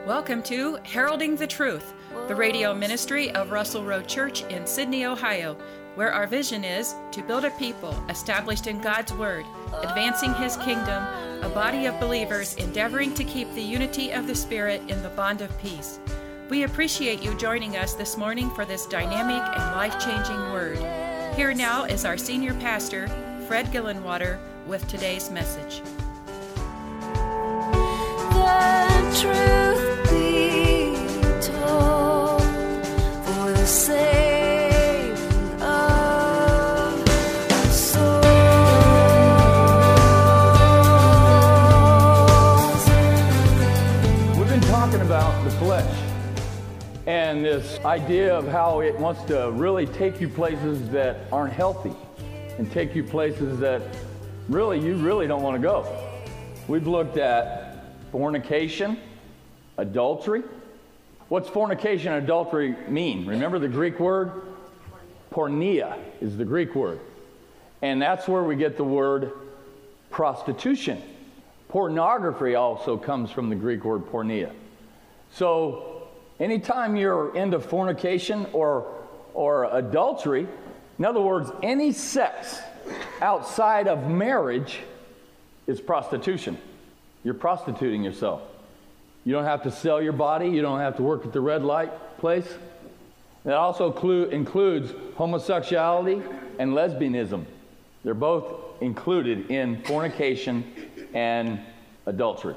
Welcome to Heralding the Truth, the radio ministry of Russell Road Church in Sydney, Ohio, where our vision is to build a people established in God's Word, advancing His kingdom, a body of believers endeavoring to keep the unity of the Spirit in the bond of peace. We appreciate you joining us this morning for this dynamic and life-changing word. Here now is our senior pastor, Fred Gillenwater, with today's message. The truth be told, for the saving of souls. We've been talking about the flesh and this idea of how it wants to really take you places that aren't healthy and take you places that you really don't want to go. We've looked at fornication, adultery. What's fornication and adultery mean? Remember the Greek word? Porneia is the Greek word. And that's where we get the word prostitution. Pornography also comes from the Greek word porneia. So anytime you're into fornication or adultery, in other words, any sex outside of marriage is prostitution. You're prostituting yourself. You don't have to sell your body. You don't have to work at the red light place. That also includes homosexuality and lesbianism. They're both included in fornication and adultery.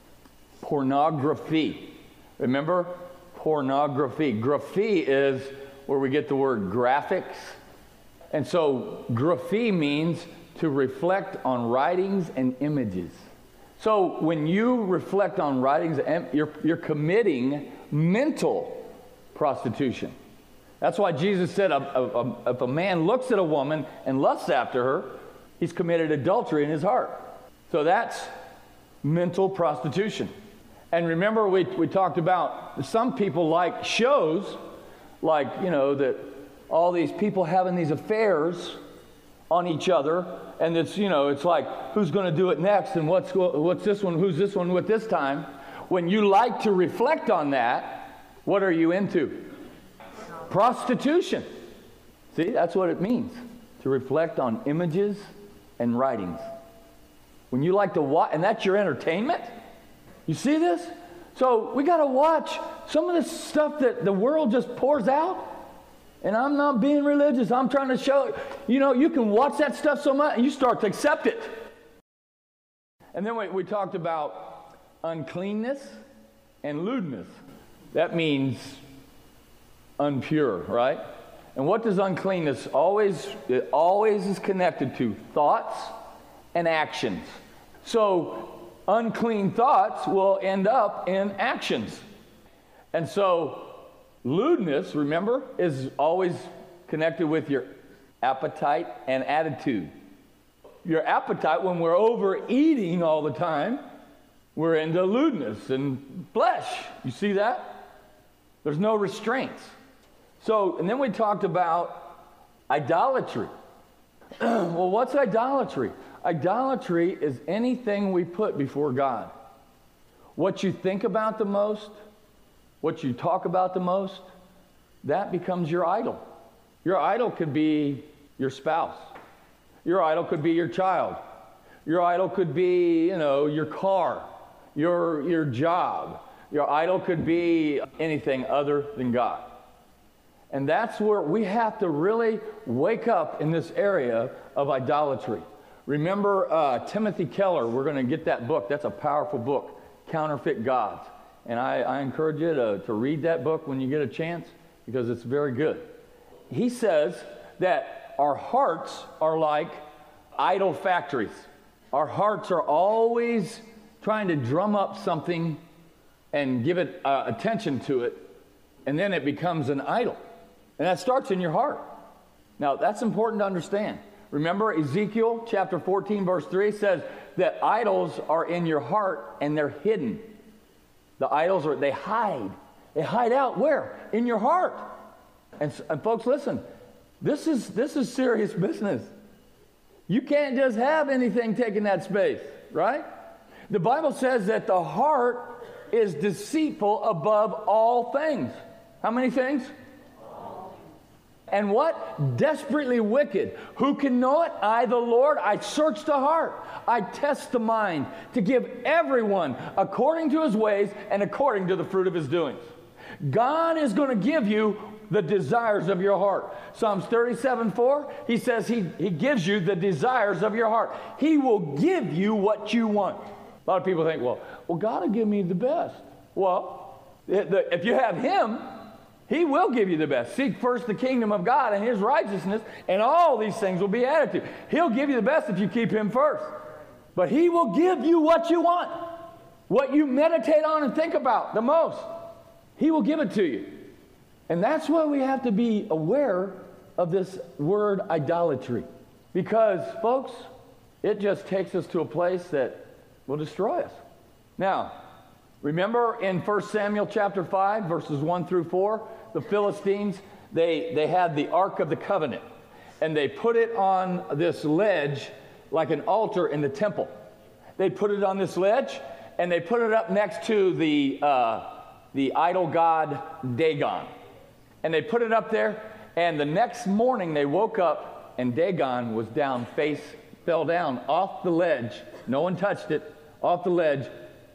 Pornography. Remember? Pornography. Graphy is where we get the word graphics. And so graphy means to reflect on writings and images. So when you reflect on writings, you're committing mental prostitution. That's why Jesus said if a man looks at a woman and lusts after her, he's committed adultery in his heart. So that's mental prostitution. And remember we talked about some people like shows, like, that all these people having these affairs on each other. And it's, it's like, who's going to do it next? And what's this one? Who's this one with this time? When you like to reflect on that, what are you into? Prostitution. See, that's what it means, to reflect on images and writings. When you like to watch, and that's your entertainment? You see this? So we got to watch some of this stuff that the world just pours out. And I'm not being religious. I'm trying to show, you can watch that stuff so much and you start to accept it. And then we talked about uncleanness and lewdness. That means impure, right? And what does uncleanness always? It always is connected to thoughts and actions. So unclean thoughts will end up in actions. And so lewdness, remember, is always connected with your appetite and attitude. Your appetite, when we're overeating all the time, we're into lewdness and flesh. You see that? There's no restraints. So, and then we talked about idolatry. Well, what's idolatry? Idolatry is anything we put before God. What you think about the most, what you talk about the most, that becomes your idol. Your idol could be your spouse. Your idol could be your child. Your idol could be, your car, your job. Your idol could be anything other than God. And that's where we have to really wake up in this area of idolatry. Remember Timothy Keller, we're going to get that book. That's a powerful book, Counterfeit Gods. And I encourage you to read that book when you get a chance, because it's very good. He says that our hearts are like idol factories. Our hearts are always trying to drum up something and give it attention to it, and then it becomes an idol. And that starts in your heart. Now, that's important to understand. Remember Ezekiel chapter 14, verse 3 says that idols are in your heart and they're hidden. The idols they hide. They hide out where? In your heart. And folks, listen, this is serious business. You can't just have anything taking that space, right? The Bible says that the heart is deceitful above all things. How many things? And what? Desperately wicked. Who can know it? I, the Lord, I search the heart. I test the mind to give everyone according to his ways and according to the fruit of his doings. God is going to give you the desires of your heart. Psalms 37:4, he says he gives you the desires of your heart. He will give you what you want. A lot of people think, well, God will give me the best. Well, if you have him, he will give you the best. Seek first the kingdom of God and his righteousness, and all these things will be added to you. He'll give you the best if you keep him first. But he will give you what you want, what you meditate on and think about the most. He will give it to you. And that's why we have to be aware of this word idolatry. Because, folks, it just takes us to a place that will destroy us. Now, remember in 1 Samuel chapter 5, verses 1 through 4, the Philistines, they had the Ark of the Covenant. And they put it on this ledge like an altar in the temple. They put it on this ledge, and they put it up next to the idol god Dagon. And they put it up there, and the next morning they woke up, and Dagon was down, fell down off the ledge. No one touched it, off the ledge,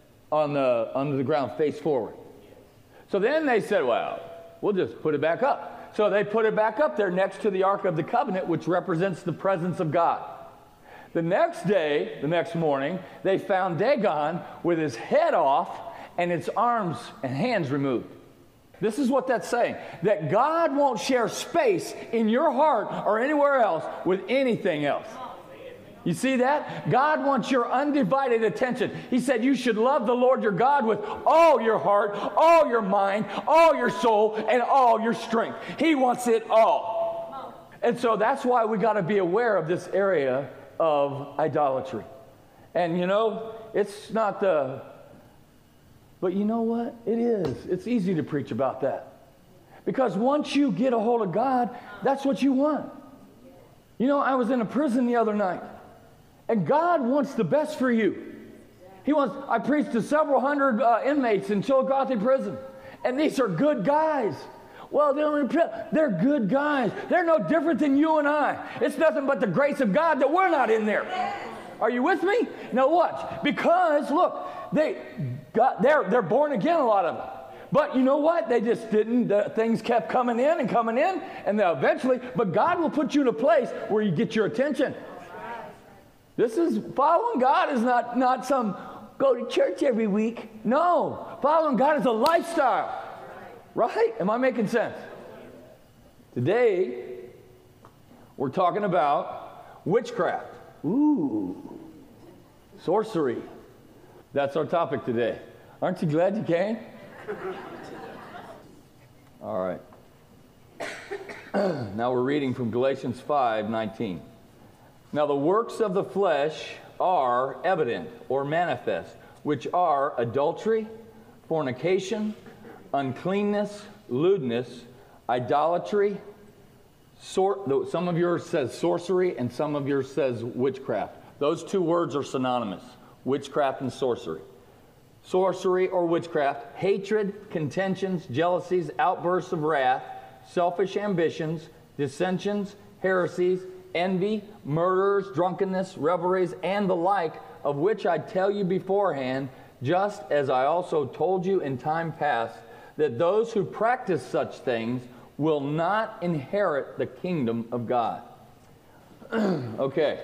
under the ground, face forward. So then they said, well, we'll just put it back up. So they put it back up there next to the Ark of the Covenant, which represents the presence of God. The next day, the next morning, they found Dagon with his head off and its arms and hands removed. This is what that's saying, that God won't share space in your heart or anywhere else with anything else. You see that? God wants your undivided attention. He said you should love the Lord your God with all your heart, all your mind, all your soul, and all your strength. He wants it all. And so that's why we got to be aware of this area of idolatry. And you know, it's not but you know what? It is. It's easy to preach about that. Because once you get a hold of God, that's what you want. You know, I was in a prison the other night. And God wants the best for you. I preached to several hundred inmates in Chillicothe prison. And these are good guys. Well, they're good guys. They're no different than you and I. It's nothing but the grace of God that we're not in there. Are you with me? Now watch. Because, look, they're born again, a lot of them. But you know what? They just didn't. Things kept coming in, and eventually, but God will put you in a place where you get your attention. This is, following God is not some go to church every week. No, following God is a lifestyle. Right? Am I making sense? Today, we're talking about witchcraft. Ooh, sorcery. That's our topic today. Aren't you glad you came? All right. Now we're reading from Galatians 5:19. Now the works of the flesh are evident or manifest, which are adultery, fornication, uncleanness, lewdness, idolatry. Some of yours says sorcery, and some of yours says witchcraft. Those two words are synonymous, witchcraft and sorcery. Sorcery or witchcraft, hatred, contentions, jealousies, outbursts of wrath, selfish ambitions, dissensions, heresies, envy, murders, drunkenness, revelries, and the like, of which I tell you beforehand, just as I also told you in time past, that those who practice such things will not inherit the kingdom of God. Okay.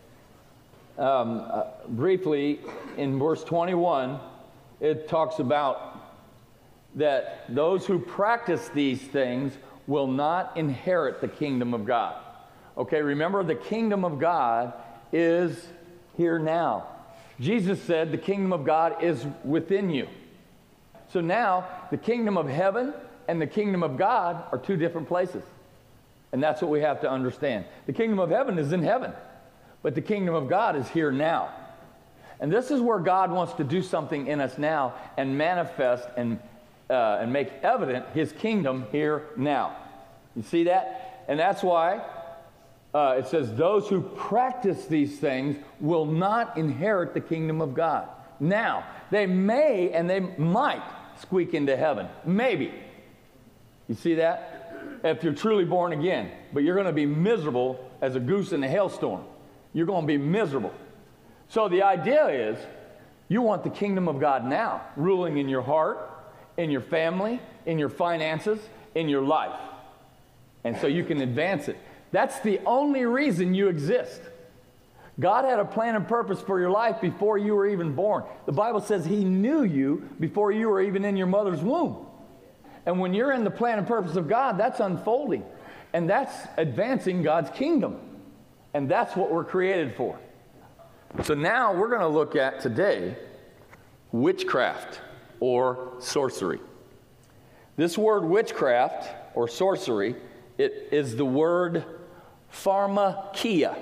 Briefly, in verse 21, it talks about that those who practice these things will not inherit the kingdom of God. Okay, remember, the kingdom of God is here now. Jesus said the kingdom of God is within you. So now, the kingdom of heaven and the kingdom of God are two different places. And that's what we have to understand. The kingdom of heaven is in heaven, but the kingdom of God is here now. And this is where God wants to do something in us now and manifest and make evident his kingdom here now. You see that? And that's why it says those who practice these things will not inherit the kingdom of God. Now, they may and they might squeak into heaven. Maybe. You see that? If you're truly born again. But you're going to be miserable as a goose in a hailstorm. You're going to be miserable. So the idea is, you want the kingdom of God now, ruling in your heart, in your family, in your finances, in your life. And so you can advance it. That's the only reason you exist. God had a plan and purpose for your life before you were even born. The Bible says He knew you before you were even in your mother's womb. And when you're in the plan and purpose of God, that's unfolding. And that's advancing God's kingdom. And that's what we're created for. So now we're going to look at today witchcraft or sorcery. This word witchcraft or sorcery, it is the word pharmakeia.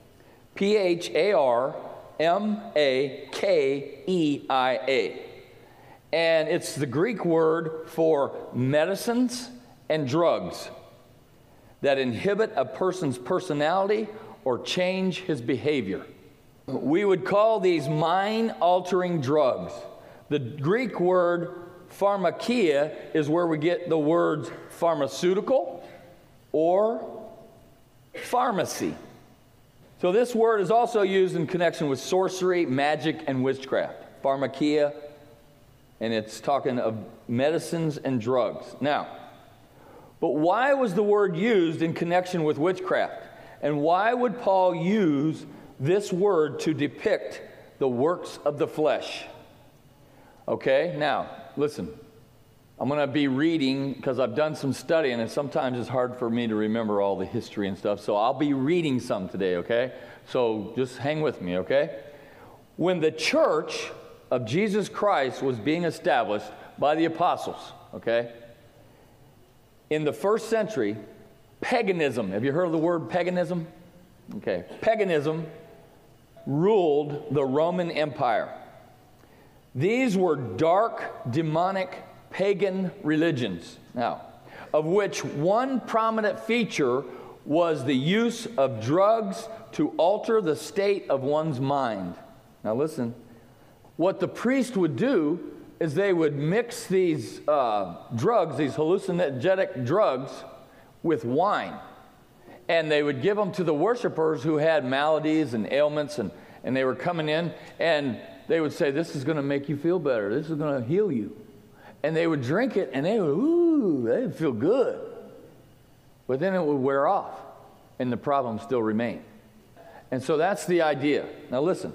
Pharmakeia. And it's the Greek word for medicines and drugs that inhibit a person's personality or change his behavior. We would call these mind-altering drugs. The Greek word pharmakeia is where we get the words pharmaceutical or pharmacy. So this word is also used in connection with sorcery, magic, and witchcraft. Pharmakeia, and it's talking of medicines and drugs. Now, but why was the word used in connection with witchcraft? And why would Paul use this word to depict the works of the flesh? Okay, now, listen. I'm going to be reading, because I've done some studying, and sometimes it's hard for me to remember all the history and stuff, so I'll be reading some today, okay? So just hang with me, okay? When the church of Jesus Christ was being established by the apostles, okay? In the first century, paganism, have you heard of the word paganism? Okay, paganism ruled the Roman Empire. These were dark, demonic, pagan religions, now, of which one prominent feature was the use of drugs to alter the state of one's mind. Now listen, what the priest would do is they would mix these drugs, these hallucinogenic drugs, with wine. And they would give them to the worshipers who had maladies and ailments, and they were coming in, and they would say, this is going to make you feel better. This is going to heal you. And they would drink it, and they would feel good. But then it would wear off, and the problem still remained. And so that's the idea. Now listen.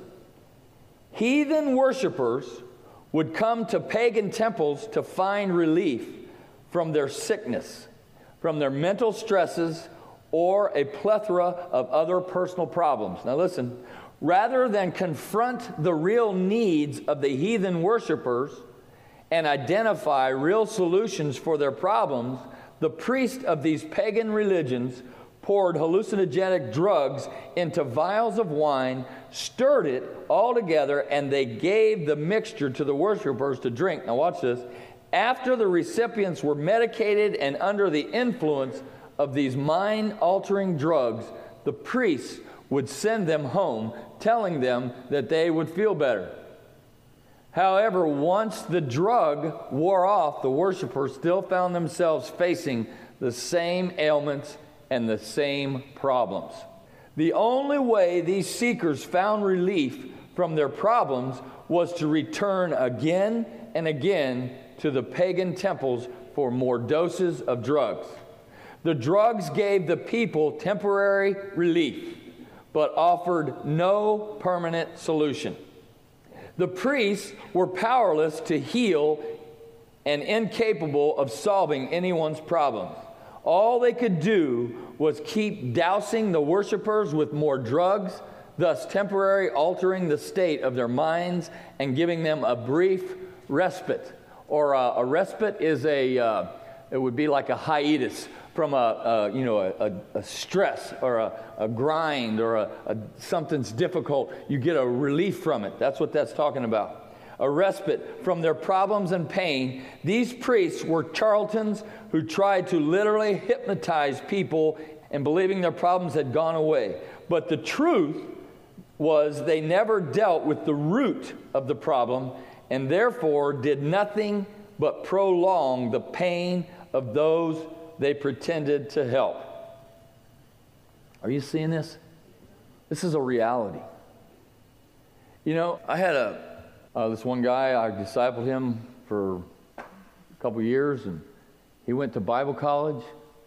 Heathen worshipers would come to pagan temples to find relief from their sickness, from their mental stresses, or a plethora of other personal problems. Now listen. Rather than confront the real needs of the heathen worshipers and identify real solutions for their problems, the priests of these pagan religions poured hallucinogenic drugs into vials of wine, stirred it all together, and they gave the mixture to the worshipers to drink. Now watch this. After the recipients were medicated and under the influence of these mind-altering drugs, the priests would send them home, telling them that they would feel better. However, once the drug wore off, the worshipers still found themselves facing the same ailments and the same problems. The only way these seekers found relief from their problems was to return again and again to the pagan temples for more doses of drugs. The drugs gave the people temporary relief, but offered no permanent solution. The priests were powerless to heal and incapable of solving anyone's problems. All they could do was keep dousing the worshipers with more drugs, thus temporarily altering the state of their minds and giving them a brief respite. Or a respite is it would be like a hiatus from a stress or a grind or something's difficult. You get a relief from it. That's what that's talking about. A respite from their problems and pain. These priests were charlatans who tried to literally hypnotize people and believing their problems had gone away. But the truth was they never dealt with the root of the problem and therefore did nothing but prolong the pain of those they pretended to help. Are you seeing this? This is a reality. You know, I had this one guy, I discipled him for a couple years, and he went to Bible college,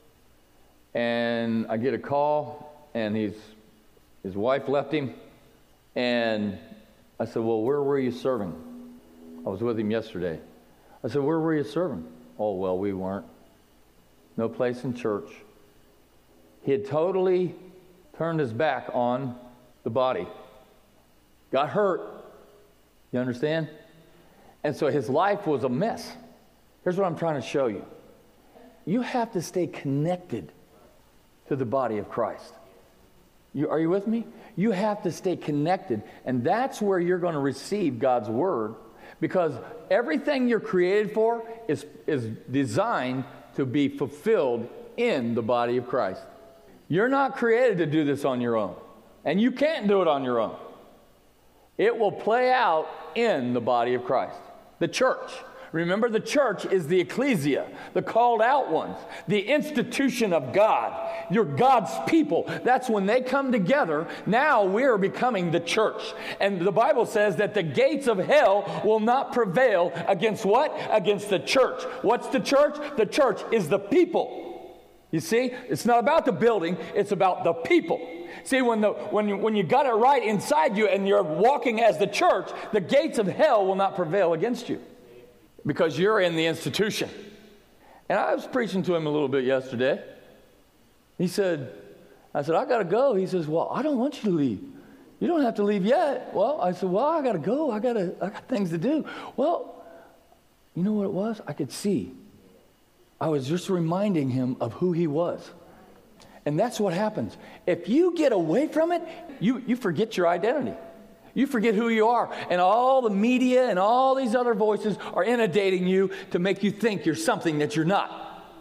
and I get a call, and his wife left him, and I said, well, where were you serving? I was with him yesterday. I said, where were you serving? Oh, well, we weren't. No place in church. He had totally turned his back on the body. Got hurt. You understand? And so his life was a mess. Here's what I'm trying to show you. You have to stay connected to the body of Christ. Are you with me? You have to stay connected. And that's where you're going to receive God's word, because everything you're created for is designed to be fulfilled in the body of Christ. You're not created to do this on your own. And you can't do it on your own. It will play out in the body of Christ. The church. Remember, the church is the ecclesia, the called out ones, the institution of God. You're God's people. That's when they come together. Now we're becoming the church. And the Bible says that the gates of hell will not prevail against what? Against the church. What's the church? The church is the people. You see, it's not about the building, it's about the people. See, when you got it right inside you and you're walking as the church, the gates of hell will not prevail against you, because you're in the institution. And I was preaching to him a little bit yesterday. I said, I got to go. He says, well, I don't want you to leave. You don't have to leave yet. Well, I said, well, I got to go. I got things to do. Well, you know what it was? I could see. I was just reminding him of who he was. And that's what happens. If you get away from it, you forget your identity. You forget who you are. And all the media and all these other voices are inundating you to make you think you're something that you're not.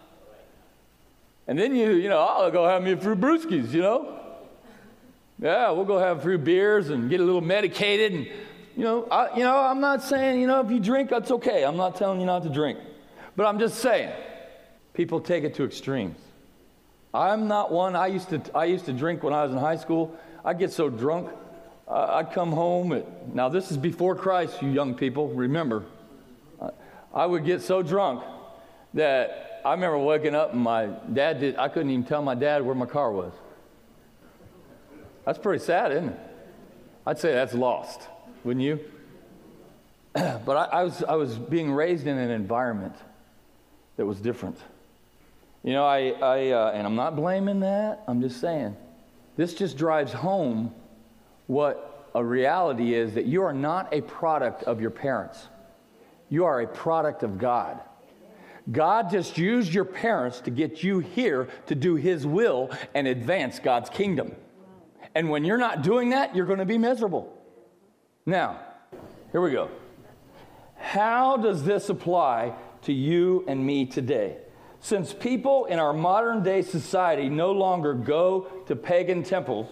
And then I'll go have me a few brewskis, Yeah, we'll go have a few beers and get a little medicated. And, I'm not saying, if you drink, that's okay. I'm not telling you not to drink. But I'm just saying, people take it to extremes. I'm not one. I used to drink when I was in high school. I'd get so drunk. I'd come home now this is before Christ, you young people, remember. I would get so drunk that I remember waking up and I couldn't even tell my dad where my car was. That's pretty sad, isn't it? I'd say that's lost, wouldn't you? But I was being raised in an environment that was different. And I'm not blaming that. I'm just saying, this just drives home what a reality is, that you are not a product of your parents. You are a product of God. God just used your parents to get you here to do His will and advance God's kingdom. And when you're not doing that, you're going to be miserable. Now, here we go. How does this apply to you and me today? Since people in our modern day society no longer go to pagan temples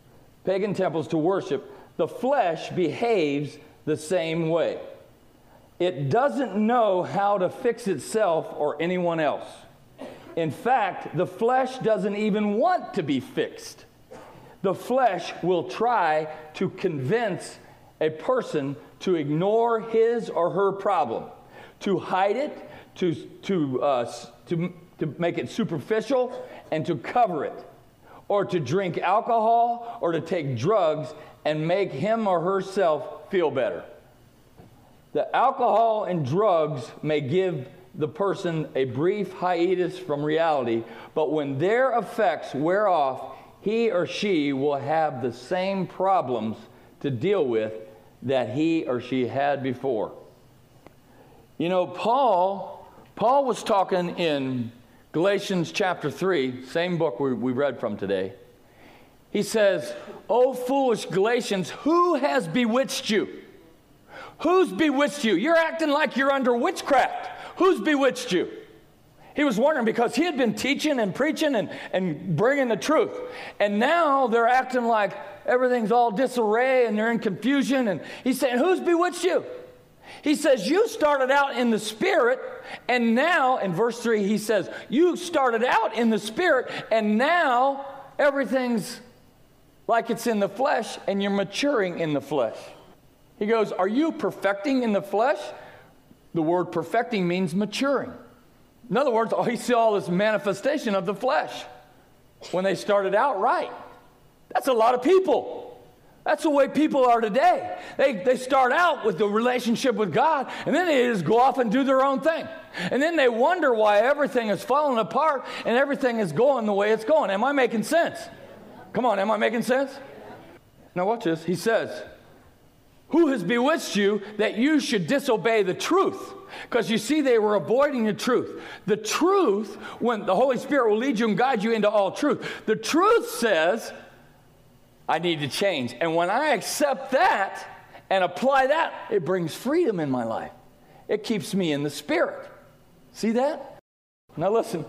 to worship, the flesh behaves the same way. It doesn't know how to fix itself or anyone else. In fact, the flesh doesn't even want to be fixed. The flesh will try to convince a person to ignore his or her problem, to hide it, to make it superficial, and to cover it, or to drink alcohol, or to take drugs and make him or herself feel better. The alcohol and drugs may give the person a brief hiatus from reality, but when their effects wear off, he or she will have the same problems to deal with that he or she had before. Paul was talking in Galatians chapter 3, same book we read from today. He says, "O foolish Galatians, who has bewitched you?" Who's bewitched you? You're acting like you're under witchcraft. Who's bewitched you? He was wondering, because he had been teaching and preaching and bringing the truth. And now they're acting like everything's all disarray and they're in confusion. And he's saying, who's bewitched you? He says, you started out in the Spirit, and now, in verse 3, he says, you started out in the Spirit, and now everything's like it's in the flesh, and you're maturing in the flesh. He goes, are you perfecting in the flesh? The word perfecting means maturing. In other words, he saw this manifestation of the flesh when they started out right. That's a lot of people. That's the way people are today. They start out with the relationship with God, and then they just go off and do their own thing. And then they wonder why everything is falling apart and everything is going the way it's going. Am I making sense? Come on, am I making sense? Now watch this. He says, who has bewitched you that you should disobey the truth? Because you see, they were avoiding the truth. The truth, when the Holy Spirit will lead you and guide you into all truth, the truth says, I need to change. And when I accept that and apply that, it brings freedom in my life. It keeps me in the Spirit. See that? Now listen.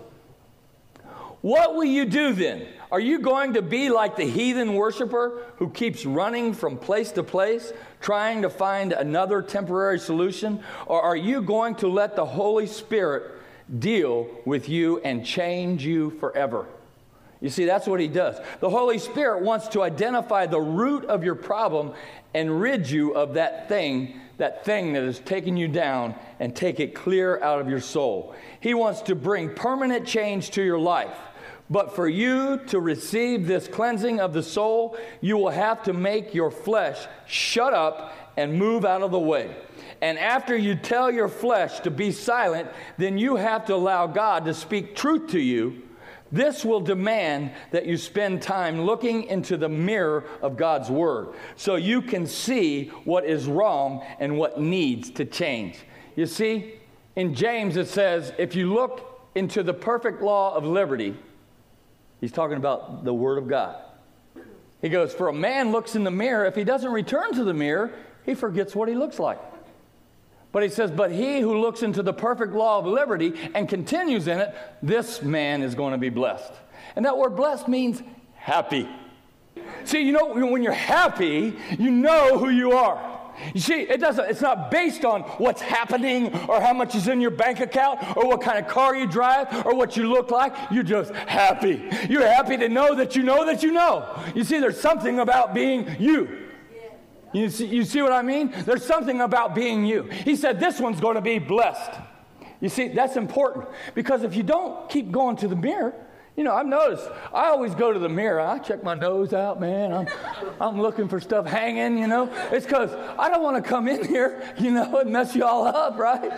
What will you do then? Are you going to be like the heathen worshiper who keeps running from place to place, trying to find another temporary solution? Or are you going to let the Holy Spirit deal with you and change you forever? You see, that's what he does. The Holy Spirit wants to identify the root of your problem and rid you of that thing that is taking you down, and take it clear out of your soul. He wants to bring permanent change to your life. But for you to receive this cleansing of the soul, you will have to make your flesh shut up and move out of the way. And after you tell your flesh to be silent, then you have to allow God to speak truth to you. This will demand that you spend time looking into the mirror of God's Word so you can see what is wrong and what needs to change. You see, in James it says, if you look into the perfect law of liberty, he's talking about the Word of God. He goes, for a man looks in the mirror, if he doesn't return to the mirror, he forgets what he looks like. But he says, but he who looks into the perfect law of liberty and continues in it, this man is going to be blessed. And that word blessed means happy. See, you know, when you're happy, you know who you are. You see, it's not based on what's happening or how much is in your bank account or what kind of car you drive or what you look like. You're just happy. You're happy to know that you know that you know. You see, there's something about being you. You see what I mean? There's something about being you. He said this one's going to be blessed. You see, that's important. Because if you don't keep going to the mirror, you know, I've noticed, I always go to the mirror. I check my nose out, man. I'm looking for stuff hanging, you know. It's because I don't want to come in here, you know, and mess you all up, right?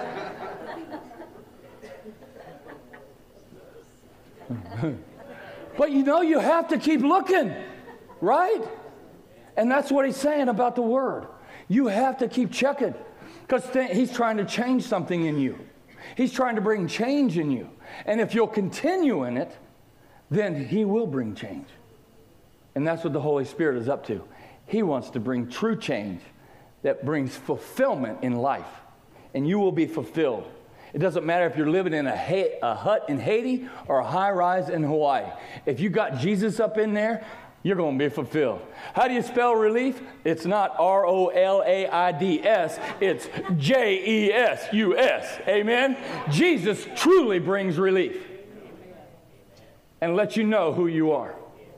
But you know, you have to keep looking, right? And that's what he's saying about the Word. You have to keep checking because he's trying to change something in you. He's trying to bring change in you. And if you'll continue in it, then he will bring change. And that's what the Holy Spirit is up to. He wants to bring true change that brings fulfillment in life. And you will be fulfilled. It doesn't matter if you're living in a hut in Haiti or a high-rise in Hawaii. If you got Jesus up in there, you're going to be fulfilled. How do you spell relief? It's not R-O-L-A-I-D-S. It's J-E-S-U-S. Amen? Jesus truly brings relief and lets you know who you are.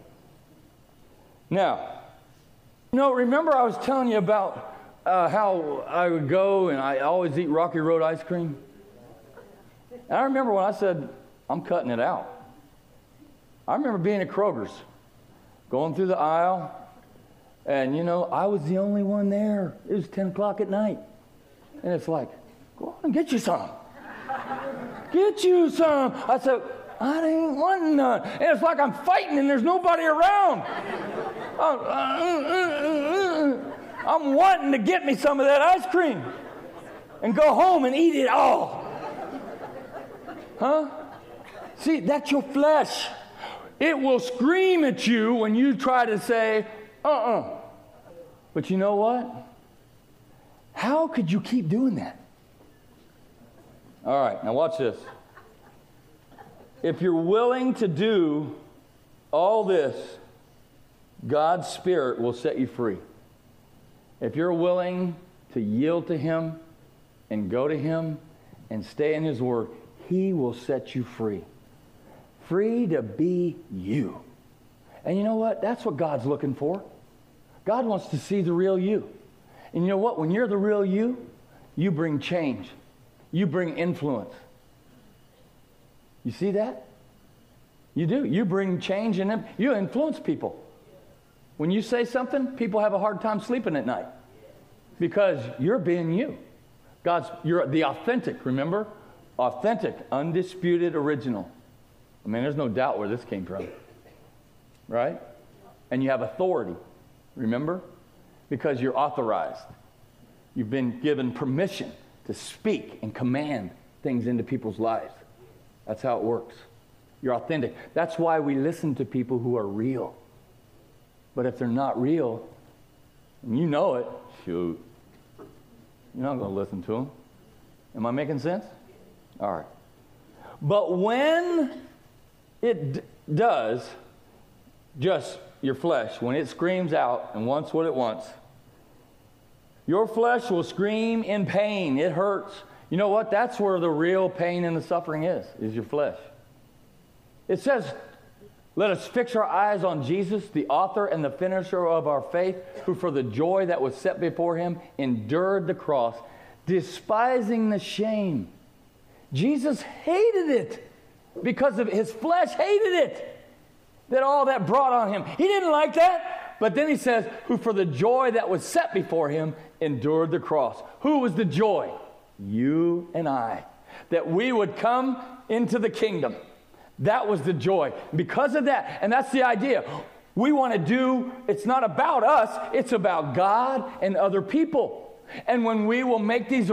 Now, you know, remember I was telling you about how I would go and I always eat Rocky Road ice cream? And I remember when I said, I'm cutting it out. I remember being at Kroger's, going through the aisle, and, you know, I was the only one there. It was 10 o'clock at night. And it's like, go on and get you some. Get you some. I said, I ain't wanting none. And it's like I'm fighting and there's nobody around. I'm wanting to get me some of that ice cream and go home and eat it all. Huh? See, that's your flesh. It will scream at you when you try to say, But you know what? How could you keep doing that? All right, now watch this. If you're willing to do all this, God's Spirit will set you free. If you're willing to yield to Him and go to Him and stay in His Word, He will set you free. Free to be you. And you know what? That's what God's looking for. God wants to see the real you. And you know what? When you're the real you, you bring change. You bring influence. You see that? You do. You bring change and you influence people. When you say something, people have a hard time sleeping at night because you're being you. You're the authentic, remember? Authentic, undisputed, original. I mean, there's no doubt where this came from. Right? And you have authority, remember? Because you're authorized. You've been given permission to speak and command things into people's lives. That's how it works. You're authentic. That's why we listen to people who are real. But if they're not real, and you know it, shoot, you're not going to listen to them. Am I making sense? All right. But when it does, just your flesh, when it screams out and wants what it wants, your flesh will scream in pain. It hurts. You know what? That's where the real pain and the suffering is your flesh. It says, let us fix our eyes on Jesus, the author and the finisher of our faith, who for the joy that was set before him endured the cross, despising the shame. Jesus hated it because of his flesh hated it. That all that brought on him. He didn't like that. But then he says, who for the joy that was set before him endured the cross. Who was the joy? You and I. That we would come into the kingdom. That was the joy. Because of that, and that's the idea. We want to do, it's not about us, it's about God and other people. And when we will make these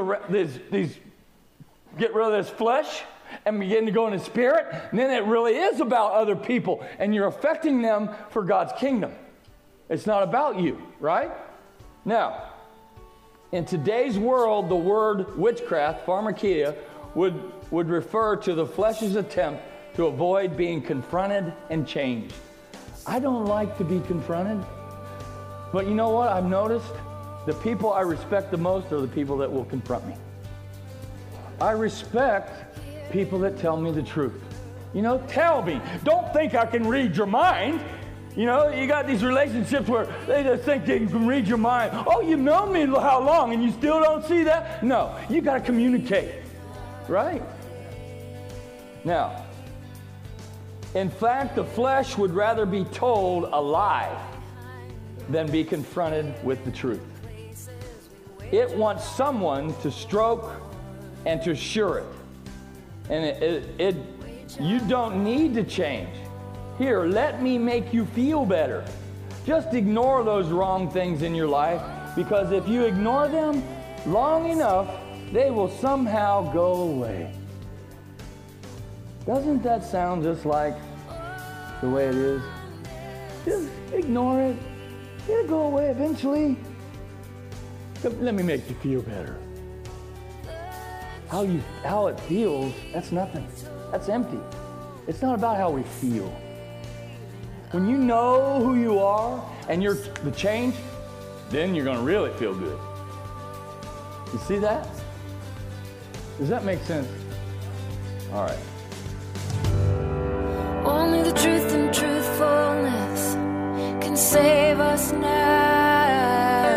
get rid of this flesh and begin to go in the Spirit, then it really is about other people. And you're affecting them for God's kingdom. It's not about you, right? Now, in today's world, the word witchcraft, pharmakia, would refer to the flesh's attempt to avoid being confronted and changed. I don't like to be confronted. But you know what I've noticed? The people I respect the most are the people that will confront me. I respect people that tell me the truth. You know, tell me. Don't think I can read your mind. You know, you got these relationships where they just think they can read your mind. Oh, you've known me how long and you still don't see that? No, you got to communicate. Right? Now, in fact, the flesh would rather be told a lie than be confronted with the truth. It wants someone to stroke and to assure it. And you don't need to change. Here, let me make you feel better. Just ignore those wrong things in your life, because if you ignore them long enough, they will somehow go away. Doesn't that sound just like the way it is? Just ignore it. It'll go away eventually. Let me make you feel better. How it feels, that's nothing. That's empty. It's not about how we feel. When you know who you are and you're the change, then you're going to really feel good. You see that? Does that make sense? All right. Only the truth and truthfulness can save us now.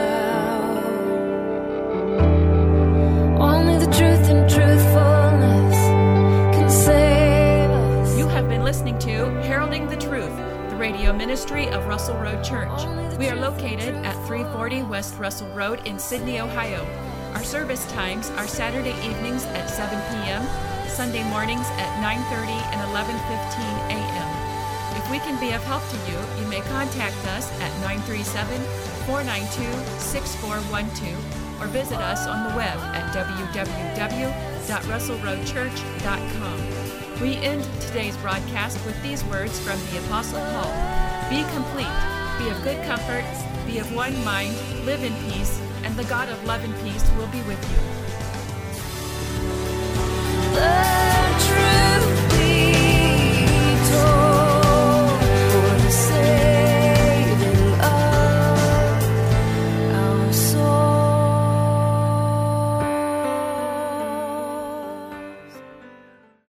Only the truth and truthfulness can save us. You have been listening to Heralding the Truth, the radio ministry of Russell Road Church. We are located at 340 West Russell Road in Sydney, Ohio. Our service times are Saturday evenings at 7 p.m., Sunday mornings at 9:30 and 11:15 a.m. If we can be of help to you, you may contact us at 937-492-6412 or visit us on the web at www.russellroadchurch.com. We end today's broadcast with these words from the Apostle Paul. Be complete, be of good comfort, be of one mind, live in peace, and the God of love and peace will be with you.